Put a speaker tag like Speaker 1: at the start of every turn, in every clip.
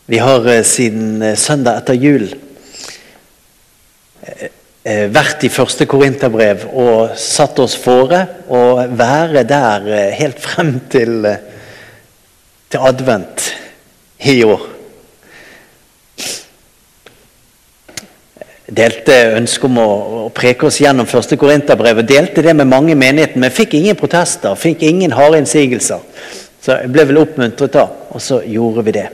Speaker 1: Vi har siden søndag etter jul vært i første Korinterbrev og satt oss fore å være der helt frem til advent i år. Delte ønske om å preke oss gjennom første Korinterbrev og delte det med mange menigheter, men fikk ingen protester, fikk ingen harde innsigelser. Så jeg ble vel oppmuntret da, og så gjorde vi det.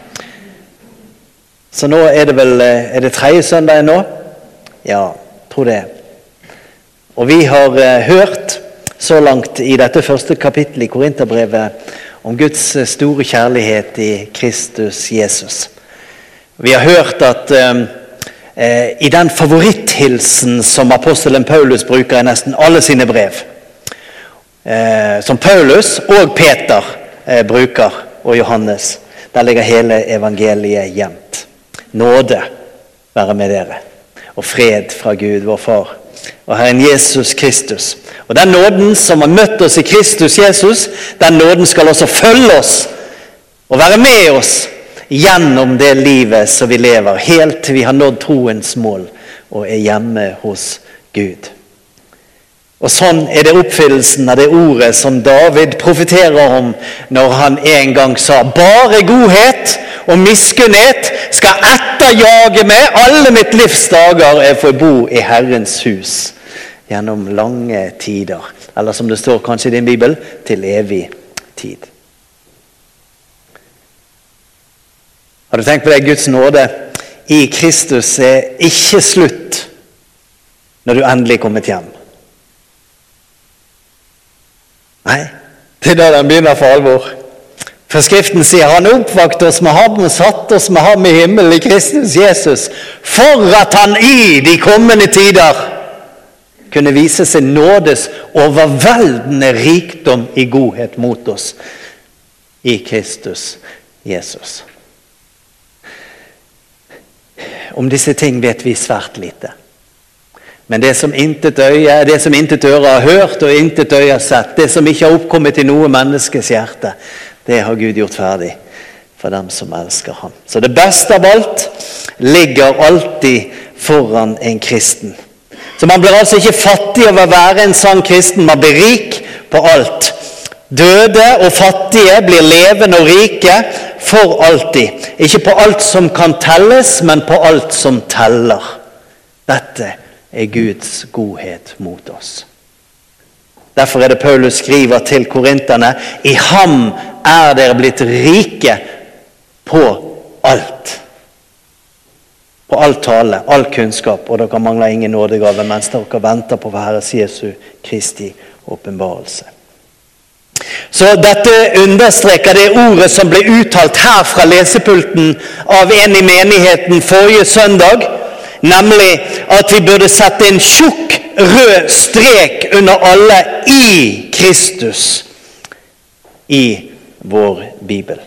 Speaker 1: Så nå er det tredje søndag nå? Ja, tror det. Og vi har hørt så langt i dette første kapittel i Korinterbrevet om Guds store kjærlighet i Kristus Jesus. Vi har hørt at i den favoritthilsen som apostelen Paulus bruker i nesten alle sine brev, som Paulus og Peter bruker, og Johannes, der ligger hele evangeliet gjemt. Nåde være med dere, og fred fra Gud, vår far, og Herren Jesus Kristus. Og den nåden som har møtt oss i Kristus Jesus, den nåden skal også følge oss, og være med oss gjennom det livet som vi lever, helt til vi har nådd troens mål, og er hjemme hos Gud. Og sånn er det oppfyllelsen av det ordet som David profeterer om når han en gang sa: bare godhet og miskunnhet skal etterjage meg alle mitt livs dager, jeg får bo i Herrens hus gjennom lange tider. Eller som det står kanskje i din bibel, til evig tid. Har du tenkt på det? Guds nåde i Kristus er ikke slutt når du endelig er kommet hjem. Nei, det er da den begynner for alvor. For Skriften sier han oppvakte oss med ham og satt oss med ham i himmelen i Kristus Jesus, for at han i de kommende tider kunne vise sin nådes overveldende rikdom i godhet mot oss i Kristus Jesus. Om disse ting vet vi svært lite. Men det som intet øre har hørt og intet øye har sett, det som ikke har oppkommet i noe menneskes hjerte, det har Gud gjort ferdig for dem som elsker ham. Så det beste av alt ligger alltid foran en kristen. Så man blir altså ikke fattig av å være en sann kristen, man blir rik på alt. Døde og fattige blir levende og rike for alltid. Ikke på alt som kan telles, men på alt som teller. Dette er Guds godhet mot oss. Derfor er det Paulus skriver til korinterne: i ham er dere blitt rike på alt. På all tale, all kunnskap, og dere mangler ingen nådegave mens dere venter på Herres Jesu Kristi åpenbarelse. Så dette understreker det ordet som ble uttalt her fra lesepulten av en i menigheten forrige søndag, nemlig at vi burde sette en tjukk rød strek under alle i Kristus i vår Bibel.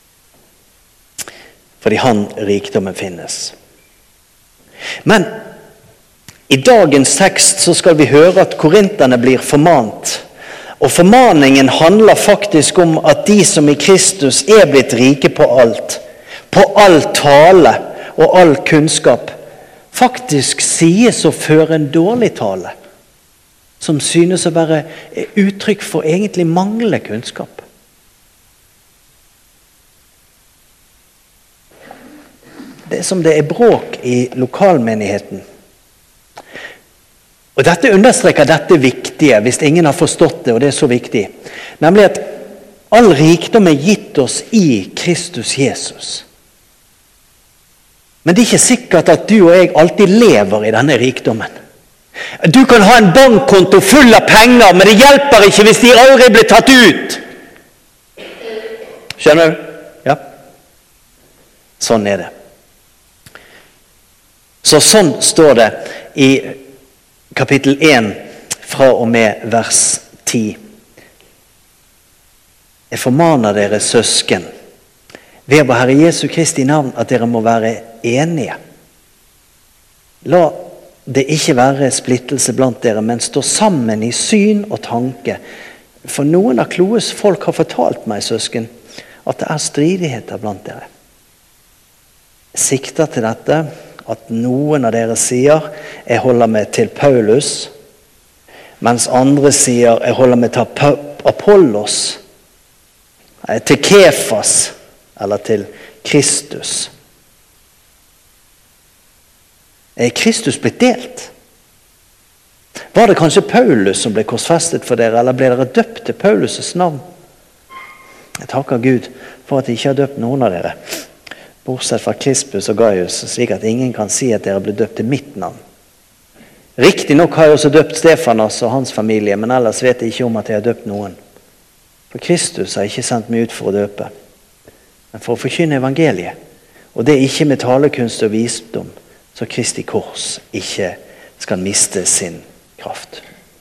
Speaker 1: Fordi han rikdommen finnes. Men i dagens tekst så skal vi høre at korinterne blir formant. Og formaningen handler faktisk om at de som i Kristus er blitt rike på alt, på all tale og all kunnskap, faktisk sies å føre en dårlig tale, som synes å være uttrykk for egentlig manglende kunnskap. Det er som det er bråk i lokalmenigheten. Og dette understreker dette viktige, hvis ingen har forstått det, og det er så viktig, nemlig at all rikdom er gitt oss i Kristus Jesus. Men det er ikke sikkert at du og jeg alltid lever i denne rikdommen. Du kan ha en bankkonto full av penger, men det hjelper ikke hvis de aldri blir tatt ut. Skjønner du? Ja. Sånn er det. Så sånn står det i kapittel 1 fra og med vers 10. Jeg formaner dere søsken, ved vår Herre Jesu Kristi navn, at dere må være enige. La det ikke være splittelse blant dere, men stå sammen i syn og tanke. For noen av Kloes folk har fortalt meg, søsken, at det er stridigheter blant dere. sikter til dette, at noen av dere sier, jeg holder meg til Paulus, mens andre sier, jeg holder meg til Apollos, til Kefas, eller til Kristus. Er Kristus blitt delt? Var det kanskje Paulus som ble korsfestet for dere, eller ble dere døpt til Paulus' navn? Jeg takker Gud for at jeg ikke har døpt noen av dere, bortsett fra Crispus og Gaius, slik at ingen kan si at dere ble døpt til mitt navn. Riktig nok har jeg også døpt Stefanas og hans familie, men ellers vet jeg ikke om at jeg har døpt noen. For Kristus har ikke sendt meg ut for å døpe, men for å forkynne evangeliet. Og det er ikke med talekunst og visdom, så Kristi kors ikke skal miste sin kraft.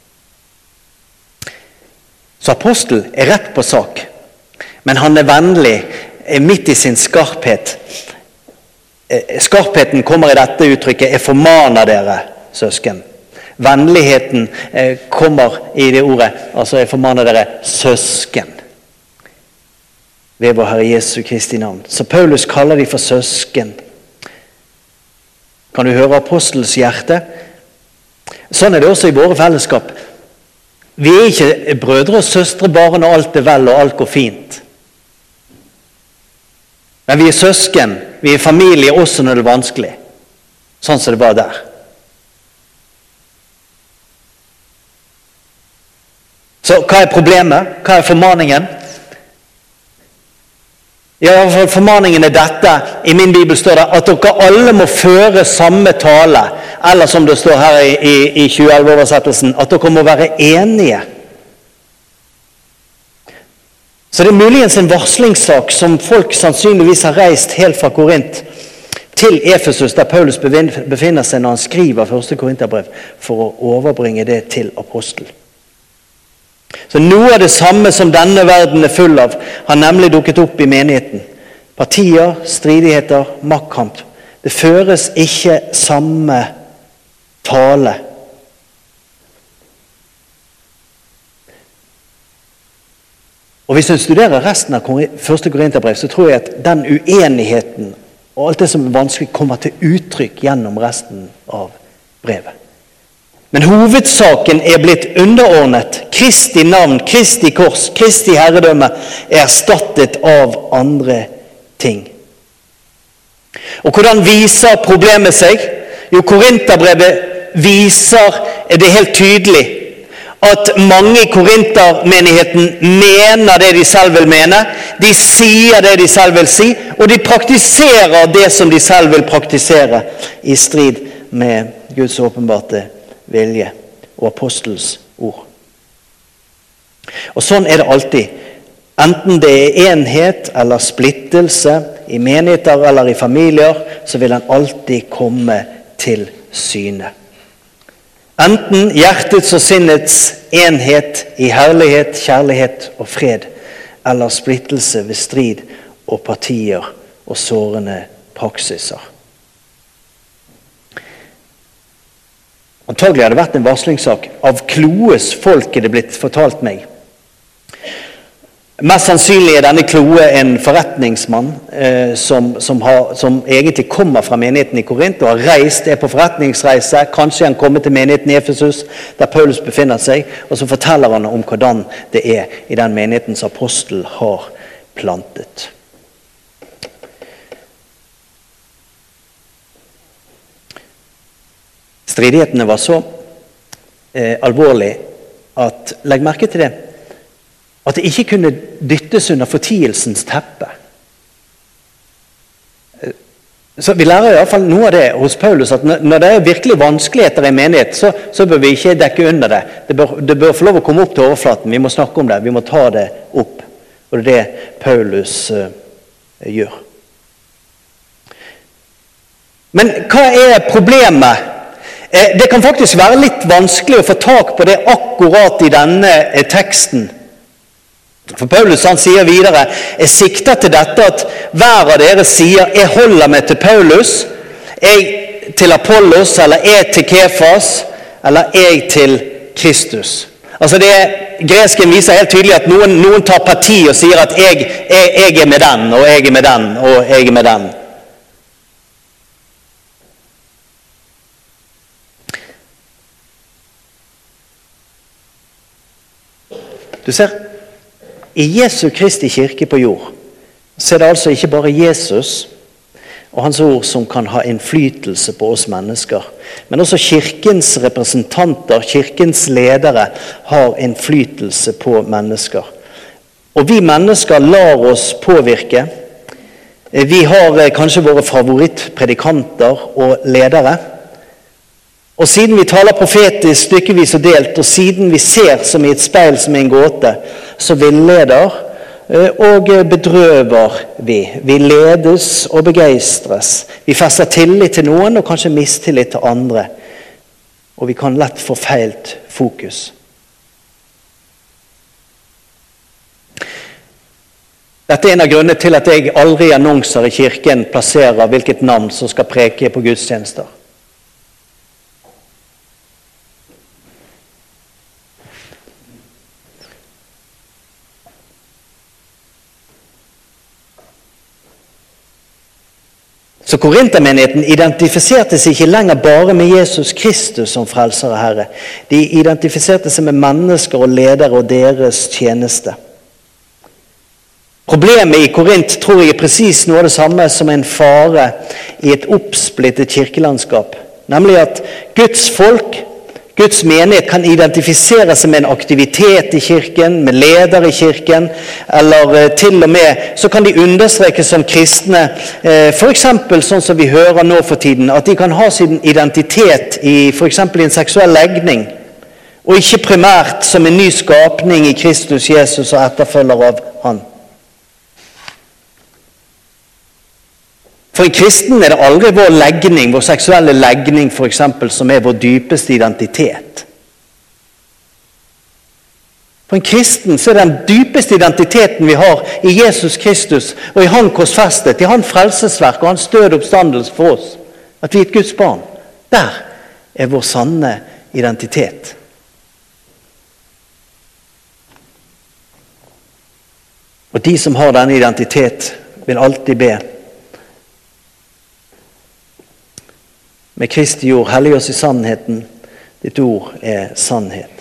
Speaker 1: Så apostel er rett på sak, men han er vennlig, er midt i sin skarphet. Skarpheten kommer i dette uttrykket, jeg formaner dere, søsken. Vennligheten kommer i det ordet, altså jeg formaner dere, søsken. Ved vår Herre Jesu Kristi navn. Så Paulus kaller de for søsken. Kan du høre apostels hjerte? Sånn er det også i våre fellesskap. Vi er ikke brødre og søstre bare når alt er vel og alt går fint. Men vi er søsken, vi er familie også når det er vanskelig. Sånn som det var der. Så hva er problemet? Hva er formaningen? Ja, i hvert fall formaningen er dette. I min bibel står det at dere alle må føre samme tale. Eller som det står her i 2011-oversettelsen, at dere må være enige. Så det er muligens en varslingssak som folk sannsynligvis har reist helt fra Korint til Efesus, der Paulus befinner seg når han skriver 1. Korinterbrev, for å overbringe det til apostel. Så noe av det samme som denne verden er full av, har nemlig dukket opp i menigheten. Partier, stridigheter, maktkamp. Det føres ikke samme tale. Og hvis en studerer resten av 1. Korinterbrev, så tror jeg at den uenigheten og alt det som er vanskelig kommer til uttrykk gjennom resten av brevet. Men hovedsaken er blitt underordnet. Kristi navn, Kristi kors, Kristi herredømme er erstattet av andre ting. Og hvordan viser problemet seg? Jo, Korinterbrevet viser det helt tydelig at mange i Korintermenigheten mener det de selv vil mene, de sier det de selv vil si, og de praktiserer det som de selv vil praktisere, i strid med Guds åpenbarte vilje og apostels ord. Og sånn er det alltid. Enten det er enhet eller splittelse i menigheter eller i familier, så vil den alltid komme til syne. Enten hjertets og sinnets enhet i herlighet, kjærlighet og fred, eller splittelse ved strid og partier og sårende praksiser. Antagelig har det vært en varslingssak. Av Kloes folk er det blitt fortalt meg. Mest sannsynlig er denne Kloe en forretningsmann som egentlig kommer fra menigheten i Korint og har reist, er på forretningsreise. Kanskje han kommer til menigheten i Efesus, der Paulus befinner seg, og så forteller han om hvordan det er i den menighetens apostel har plantet. Stridighetene var så alvorlig at, legg merke til det, at det ikke kunne dyttes under fortielsens teppe. Så vi lærer i hvert fall noe av det hos Paulus, at når det er virkelig vanskeligheter i menighet, så bør vi ikke dekke under det. Det bør få lov å komme opp til overflaten, vi må snakke om det, vi må ta det opp. Og det er det Paulus gjør. Men hva er problemet? Det kan faktisk være litt vanskelig å få tak på det akkurat i denne teksten. For Paulus han sier videre, jeg sikter til dette at hver av dere sier, jeg holder meg til Paulus, jeg til Apollos, eller jeg til Kefas, eller jeg til Kristus. Altså gresken viser helt tydelig at noen tar parti og sier at jeg er med den, og jeg er med den, og jeg er med den. Du ser, i Jesu Kristi kirke på jord, så er det altså ikke bare Jesus og hans ord som kan ha innflytelse på oss mennesker, men også kirkens representanter, kirkens ledere, har innflytelse på mennesker. Og vi mennesker lar oss påvirke. Vi har kanskje våre favorittpredikanter og ledere. Og siden vi taler profetisk stykkevis og delt, og siden vi ser som i et speil som i en gåte, så villeder og bedrøver vi. Vi ledes og begeistres. Vi fester tillit til noen og kanskje mistillit til andre. Og vi kan lett få feilt fokus. Dette er en av grunnene til at jeg aldri i annonser i kirken plasserer hvilket navn som skal preke på gudstjenester. Så Korintermenigheten identifiserte seg ikke lenger bare med Jesus Kristus som frelser og Herre. De identifiserte seg med mennesker og ledere og deres tjeneste. Problemet i Korint tror jeg er precis noe av det samme som en fare i et oppsplittet kirkelandskap. Nemlig at Guds folk, Guds menighet kan identifisere seg med en aktivitet i kirken, med leder i kirken, eller til og med så kan de understreke som kristne, for eksempel sånn som vi hører nå for tiden, at de kan ha sin identitet i for eksempel en seksuell legning, og ikke primært som en ny skapning i Kristus Jesus og etterfølger av han. For en kristen er det aldri vår legning, vår seksuelle legning for eksempel, som er vår dypeste identitet. For en kristen så er den dypeste identiteten vi har i Jesus Kristus, og i han korsfestet, i han frelsesverk og hans død oppstandelse for oss, at vi er et Guds barn. Der er vår sanne identitet. Og de som har denne identitet vil alltid be: Med Kristi ord, hellig oss i sannheten, ditt ord er sannhet.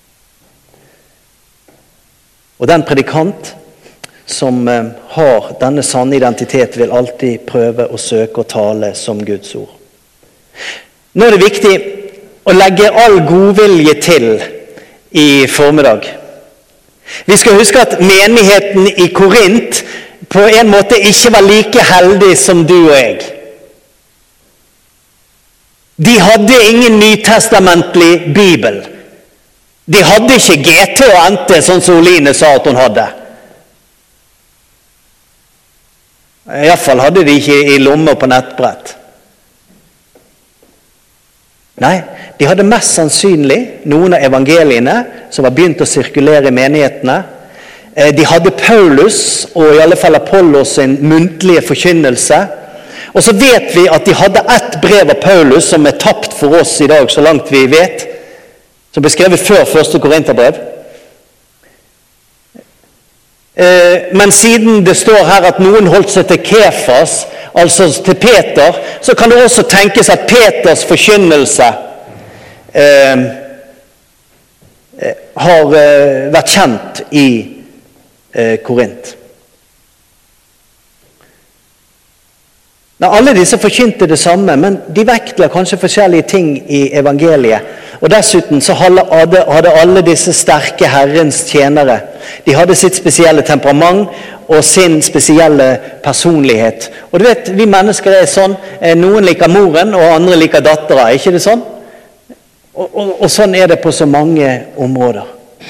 Speaker 1: Og den predikant som har denne sanne identitet vil alltid prøve å søke å tale som Guds ord. Nå er det viktig å legge all godvilje til i formiddag. Vi skal huske at menigheten i Korint på en måte ikke var like heldig som du og jeg. De hadde ingen nytestamentlig bibel. De hadde ikke GT og NT, sånn som Oline sa at hun hadde. I hvert fall hadde de ikke i lommer på nettbrett. Nei, de hadde mest sannsynlig noen av evangeliene som var begynt å sirkulere i menighetene. De hadde Paulus og i alle fall Apollos sin muntlige forkynnelse. Og så vet vi at de hadde ett brev av Paulus som er tapt for oss i dag, så langt vi vet, som ble skrevet før første Korinterbrev. Men siden det står her at noen holdt seg til Kefas, altså til Peter, så kan det også tenkes at Peters forkynnelse har vært kjent i Korint. Alle disse forkynte det samme, men de vektla kanskje forskjellige ting i evangeliet. Og dessuten så hadde alle disse sterke Herrens tjenere. De hadde sitt spesielle temperament og sin spesielle personlighet. Og du vet, vi mennesker er sånn, noen liker moren og andre liker datteren, er ikke det sånn? Og sånn er det på så mange områder.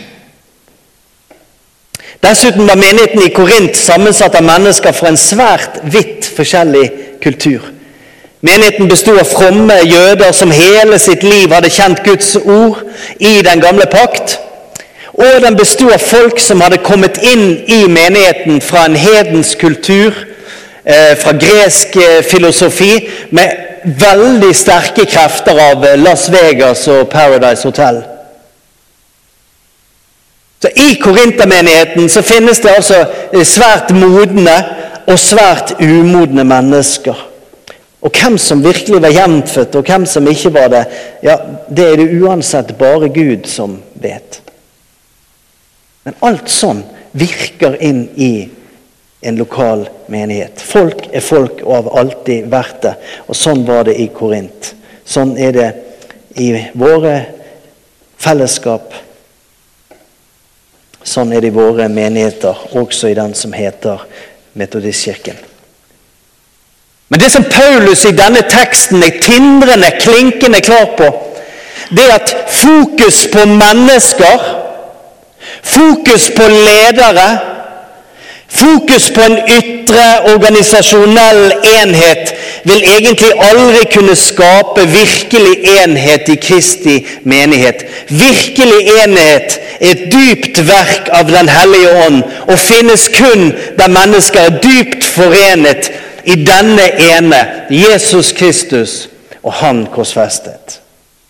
Speaker 1: Dessuten var menigheten i Korint sammensatt av mennesker fra en svært vidt forskjellig kultur. Menigheten bestod av fromme jøder som hele sitt liv hadde kjent Guds ord i den gamle pakt. Og den bestod av folk som hadde kommet inn i menigheten fra en hedensk kultur, fra gresk filosofi, med veldig sterke krefter av Las Vegas og Paradise Hotel. Så i Korintermenigheten så finnes det altså svært modne og svært umodne mennesker. Og hvem som virkelig var hjemfødt, og hvem som ikke var det, ja, det er det uansett bare Gud som vet. Men alt sånn virker inn i en lokal menighet. Folk er folk og har alltid vært det. Og sånn var det i Korint. Sånn er det i våre fellesskap. Sånn er det i våre menigheter, også i den som heter Metodistkirken. Men det som Paulus i denne teksten er tindrende, klinkende klar på, det er at fokus på mennesker, fokus på ledere, fokus på en ytre organisasjonell enhet vil egentlig aldri kunne skape virkelig enhet i Kristi menighet. Virkelig enhet er et dypt verk av den hellige ånd, og finnes kun der mennesker er dypt forenet i denne ene, Jesus Kristus, og han korsfestet.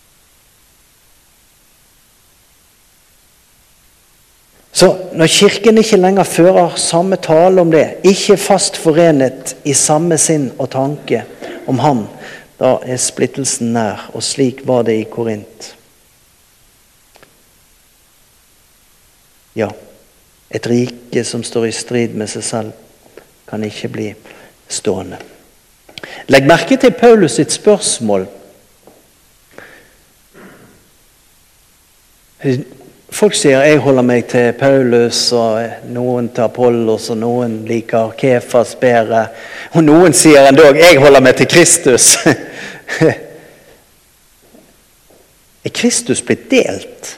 Speaker 1: Så når kirken ikke lenger fører samme tale om det, ikke fast forenet i samme sinn og tanke om ham, da er splittelsen nær, og slik var det i Korint. Ja, et rike som står i strid med seg selv, kan ikke bli stående. Legg merke til Paulus sitt spørsmål. Folk sier, jeg holder meg til Paulus, og noen til Apollos, og noen liker Kefas bedre, og noen sier endog, jeg holder meg til Kristus. Er Kristus blitt delt?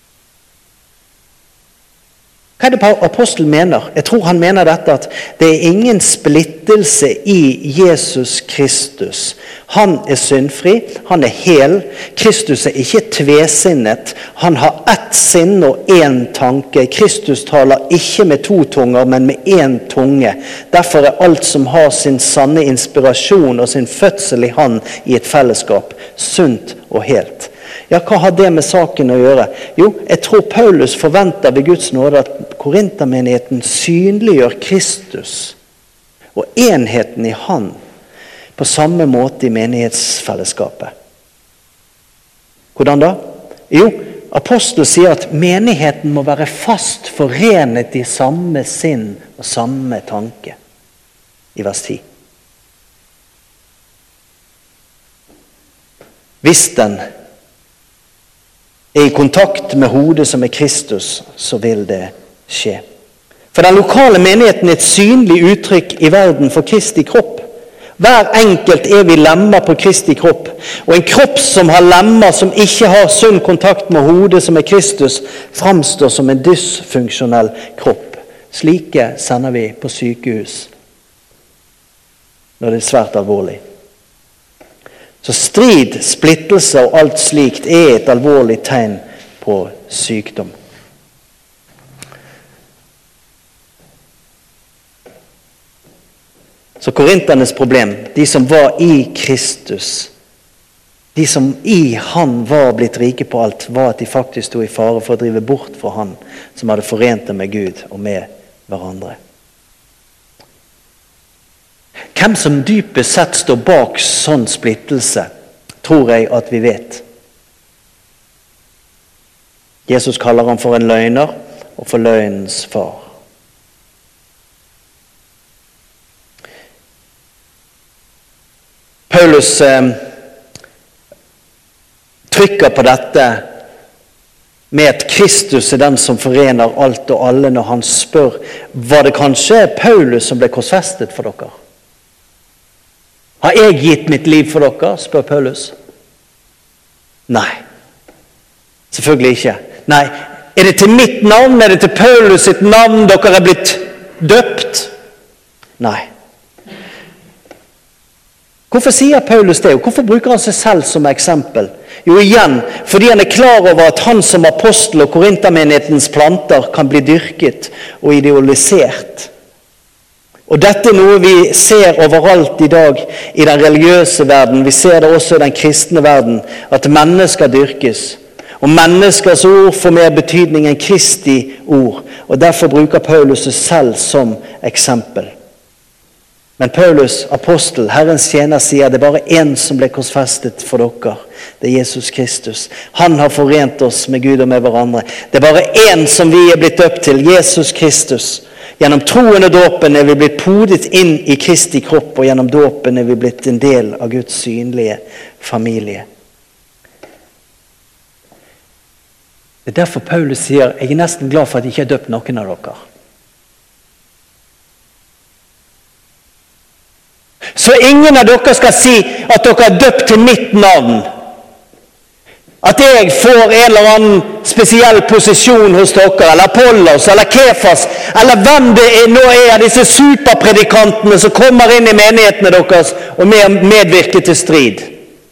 Speaker 1: Hva er det apostelen mener? Jeg tror han mener dette, at det er ingen splittelse i Jesus Kristus. Han er syndfri, han er hel. Kristus er ikke tvesinnet. Han har ett sinn og én tanke. Kristus taler ikke med to tunger, men med én tunge. Derfor er alt som har sin sanne inspirasjon og sin fødsel i han i et fellesskap, sunt og helt. Ja, hva har det med saken å gjøre? Jo, jeg tror Paulus forventer ved Guds nåde at Korintermenigheten synliggjør Kristus og enheten i han på samme måte i menighetsfellesskapet. Hvordan da? Jo, apostelen sier at menigheten må være fast forenet i samme sinn og samme tanke. I vers 10. Hvis den er i kontakt med hodet som er Kristus, så vil det skje. For den lokale menigheten er et synlig uttrykk i verden for Kristi kropp. Hver enkelt er vi lemmer på Kristi kropp, og en kropp som har lemmer som ikke har sunn kontakt med hodet som er Kristus, framstår som en dysfunksjonell kropp. Slike sender vi på sykehus når det er svært alvorlig. Så strid, splittelse og alt slikt er et alvorlig tegn på sykdom. Så korinternes problem, de som var i Kristus, de som i han var blitt rike på alt, var at de faktisk stod i fare for å drive bort fra han som hadde forent dem med Gud og med hverandre. Hvem som dypest sett står bak sånn splittelse, tror jeg at vi vet. Jesus kaller ham for en løgner og for løgnens far. Paulus trykker på dette med at Kristus er den som forener alt og alle når han spør, var det kanskje Paulus som ble korsfestet for dere? Har jeg gitt mitt liv for dere, spør Paulus. Nei, selvfølgelig ikke. Nei, er det til mitt navn, er det til Paulus sitt navn dere er blitt døpt? Nei. Hvorfor sier Paulus det, og hvorfor bruker han seg selv som eksempel? Jo, igjen, fordi han er klar over at han som apostel og korintermenighetens planter kan bli dyrket og idealisert. Og dette er noe vi ser overalt i dag i den religiøse verden. Vi ser det også i den kristne verden, at mennesker dyrkes. Og menneskers ord får mer betydning enn Kristi ord. Og derfor bruker Paulus seg selv som eksempel. Men Paulus, apostel, Herrens tjener, sier det er bare en som ble korsfestet for dere. Det er Jesus Kristus. Han har forent oss med Gud og med hverandre. Det er bare en som vi er blitt døpt til, Jesus Kristus. Gjennom troen og dåpen er vi blitt podet inn i Kristi kropp, og gjennom dåpen er vi blitt en del av Guds synlige familie. Det er derfor Paulus sier, jeg er nesten glad for at jeg ikke har døpt noen av dere. Så ingen av dere skal si at dere er døpt til mitt navn. At jeg får en eller annen spesiell posisjon hos dere, eller Apollos, eller Kefas, eller hvem det er nå er av disse superpredikantene som kommer inn i menighetene deres og medvirker til strid.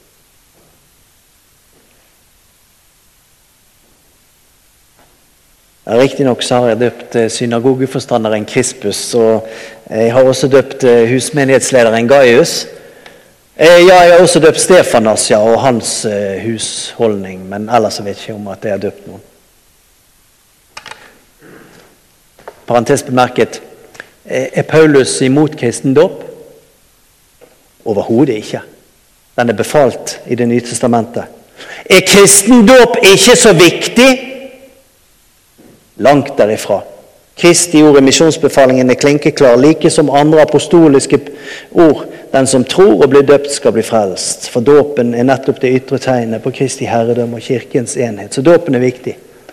Speaker 1: Riktig nok så har jeg døpt synagogeforstanderen Krispus, og jeg har også døpt husmenighetslederen Gaius. Ja, jeg har også døpt Stefanas, ja, og hans husholdning, men ellers vet jeg ikke om at jeg har døpt noen. Parentes bemerket, er Paulus imot kristendåp? Overhodet ikke. Den er befalt i Det nye testamentet. Er kristendåp ikke så viktig? Langt derifra. Kristi ord i misjonsbefalingen er klinkeklar, like som andre apostoliske ord. Den som tror og blir døpt skal bli frelst. For dåpen er nettopp det ytre tegnet på Kristi herredømme og kirkens enhet. Så dåpen er viktig.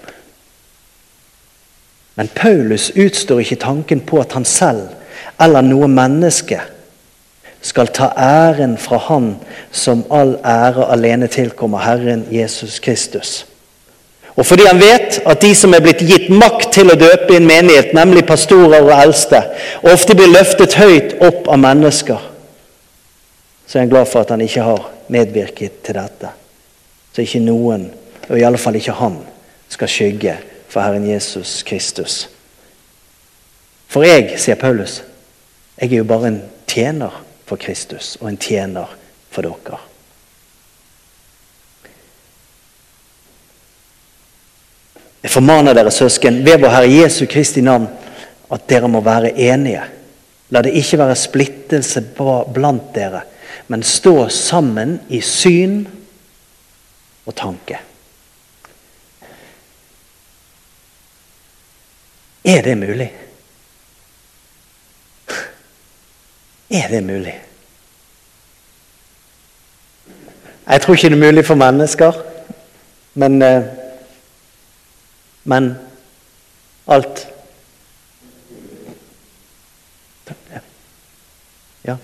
Speaker 1: Men Paulus utstår ikke tanken på at han selv eller noe menneske skal ta æren fra han som all ære alene tilkommer, Herren Jesus Kristus. Og fordi han vet at de som er blitt gitt makt til å døpe i en menighet, nemlig pastorer og eldste, ofte blir løftet høyt opp av mennesker, så er han glad for at han ikke har medvirket til dette. Så ikke noen, og i alle fall ikke han, skal skygge for Herren Jesus Kristus. For jeg, sier Paulus, jeg er jo bare en tjener for Kristus, og en tjener for dere. Jeg formaner dere, søsken, ved vår Herre Jesu Kristi navn, at dere må være enige. La det ikke være splittelse blant dere, men stå sammen i syn og tanke. Er det mulig? Er det mulig? Jeg tror ikke det er mulig for mennesker, men alt. Ja.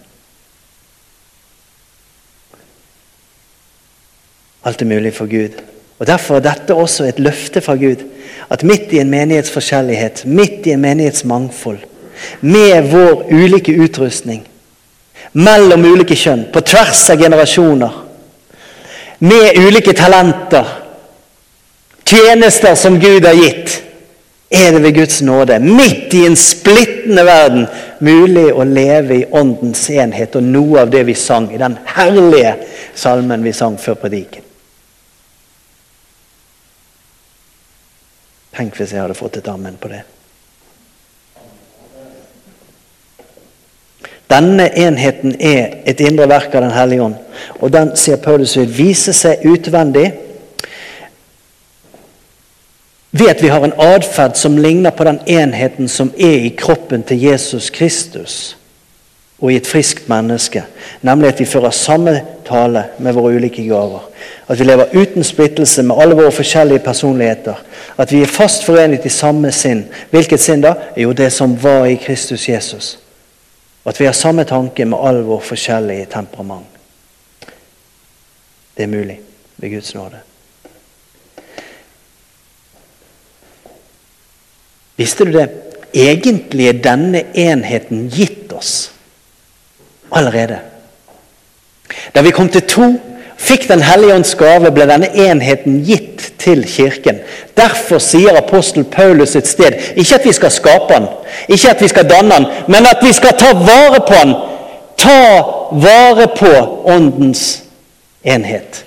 Speaker 1: Alt er mulig for Gud. Og derfor er dette også et løfte fra Gud, at midt i en menighetsforskjellighet, midt i en menighetsmangfold, med vår ulike utrustning, mellom ulike kjønn, på tvers av generasjoner, med ulike talenter, tjenester som Gud har gitt, er det ved Guds nåde, midt i en splittende verden, mulig å leve i åndens enhet, og noe av det vi sang i den herlige salmen vi sang før prediken. Tenk hvis jeg hadde fått et amen på det. Denne enheten er et indre verk av den hellige ånd, og den, sier Paulus, vil vise seg utvendig ved at vi har en adferd som ligner på den enheten som er i kroppen til Jesus Kristus og i et friskt menneske, nemlig at vi fører samme tale med våre ulike gaver, at vi lever uten splittelse med alle våre forskjellige personligheter, at vi er fast forenet i samme sinn. Hvilket sinn da? Jo, det som var i Kristus Jesus. At vi har samme tanke med all vår forskjellige temperament. Det er mulig ved Guds nåde. Visste du det? Egentlig er denne enheten gitt oss allerede. Da vi kom til tro, fikk den hellige ånds gave, ble denne enheten gitt til kirken. Derfor sier apostel Paulus et sted, ikke at vi skal skape den, ikke at vi skal danne den, men at vi skal ta vare på den. Ta vare på åndens enhet.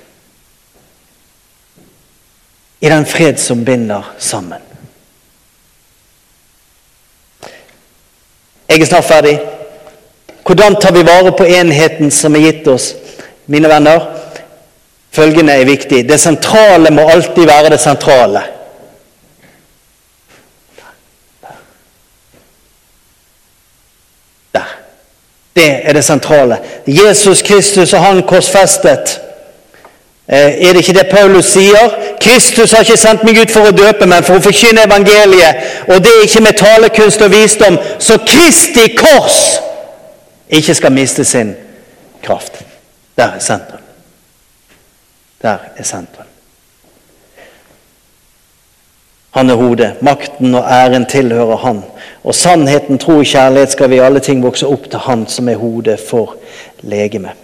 Speaker 1: I den fred som binder sammen. Jeg er snart ferdig. Hvordan tar vi vare på enheten som gitt oss? Mine venner, følgende viktig. Det sentrale må alltid være det sentrale. Der. Det det sentrale. Jesus Kristus og han korsfestet. Det ikke det Paulus sier? Kristus har ikke sendt meg ut for å døpe, men for å forkynne evangeliet. Og det ikke med talekunst og visdom, så Kristi kors ikke skal miste sin kraft. Der sentrum. Der sentrum. Han hodet. Makten og æren tilhører han. Og sannheten, tro og kjærlighet skal vi i alle ting vokse opp til han som hodet for legeme.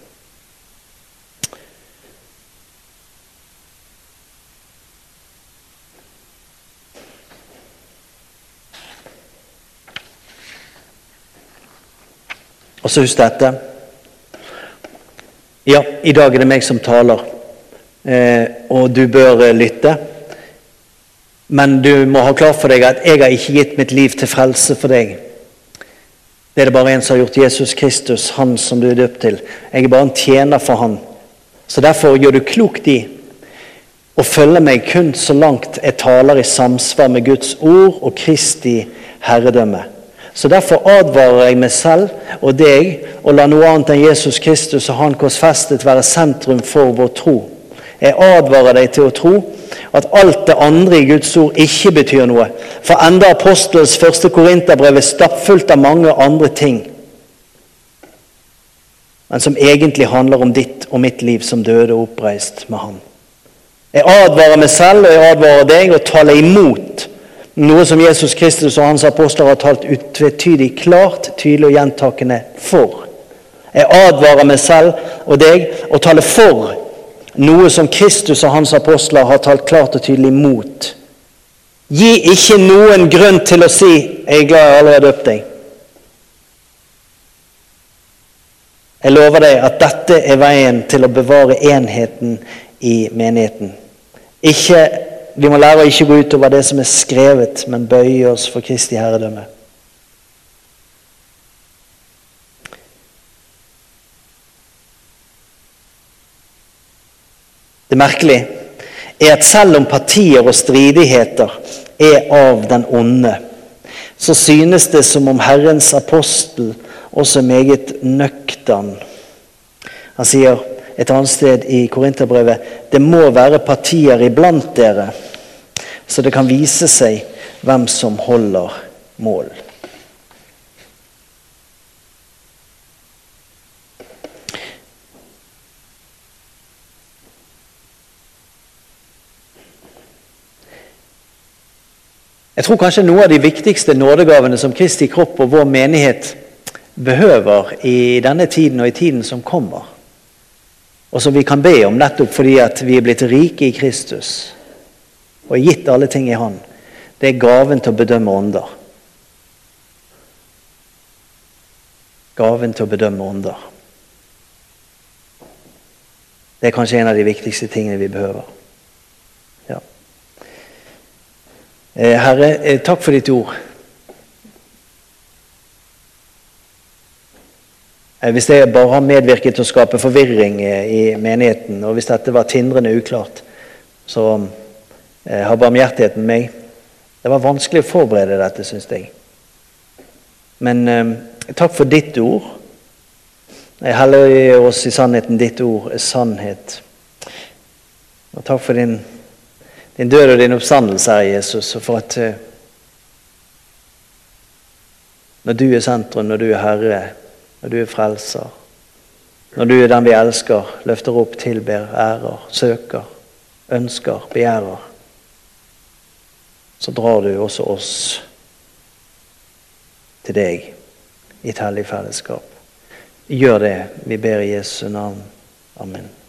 Speaker 1: Og så husk dette. Ja, i dag det meg som taler, og du bør lytte. Men du må ha klart for deg at jeg har ikke gitt mitt liv til frelse for deg. Det det bare en som har gjort, Jesus Kristus, han som du døpt til. Jeg bare en tjener for han. Så derfor gjør du klokt i å følge meg kun så langt jeg taler i samsvar med Guds ord og Kristi herredømme. Så derfor advarer jeg meg selv og deg og la noe annet enn Jesus Kristus og han korsfestet være sentrum for vår tro. Jeg advarer deg til å tro at alt det andre i Guds ord ikke betyr noe. For enda apostels 1. Korinterbrev stappfullt av mange andre ting, men som egentlig handler om ditt og mitt liv som døde og oppreist med han. Jeg advarer meg selv og jeg advarer deg og taler imot noe som Jesus Kristus og hans apostler har talt utvetydig, klart, tydelig og gjentakende for. Jeg advarer meg selv og deg og taler for noe som Kristus og hans apostler har talt klart og tydelig mot. Gi ikke noen grunn til å si, jeg glad jeg allerede døpt deg. Jeg lover deg at dette veien til å bevare enheten i menigheten. Vi må lære å ikke gå ut over det som skrevet, men bøye oss for Kristi herredømme. Det merkelige at selv om partier og stridigheter av den onde, så synes det som om Herrens apostel også meget nøktern. Han sier et annet sted i Korinterbrevet, det må være partier iblant dere, så det kan vise seg hvem som holder mål. Jeg tror kanskje noe av de viktigste nådegavene som Kristi kropp og vår menighet behøver i denne tiden og i tiden som kommer, og som vi kan be om nettopp fordi at vi blitt rike i Kristus og gitt alle ting i han, det gaven til å bedømme ånder. Gaven til å bedømme ånder. Det er kanskje en av de viktigste tingene vi behøver. Ja. Herre, takk for ditt ord. Hvis det bare har medvirket til å skape forvirring i menigheten, og hvis dette var tindrende uklart, så har barmhjertigheten meg. Det var vanskelig å forberede dette, synes jeg. Men takk for ditt ord. Jeg helliger oss i sannheten, ditt ord er sannhet. Og takk for din død og din oppstandelse, Herre Jesus, og for at når du er sentrum, når du er Herre, når du er frelser, når du er den vi elsker, løfter opp, tilber, ærer, søker, ønsker, begjærer, så drar du også oss til deg i et hellig fellesskap. Gjør det, vi ber i Jesu navn. Amen.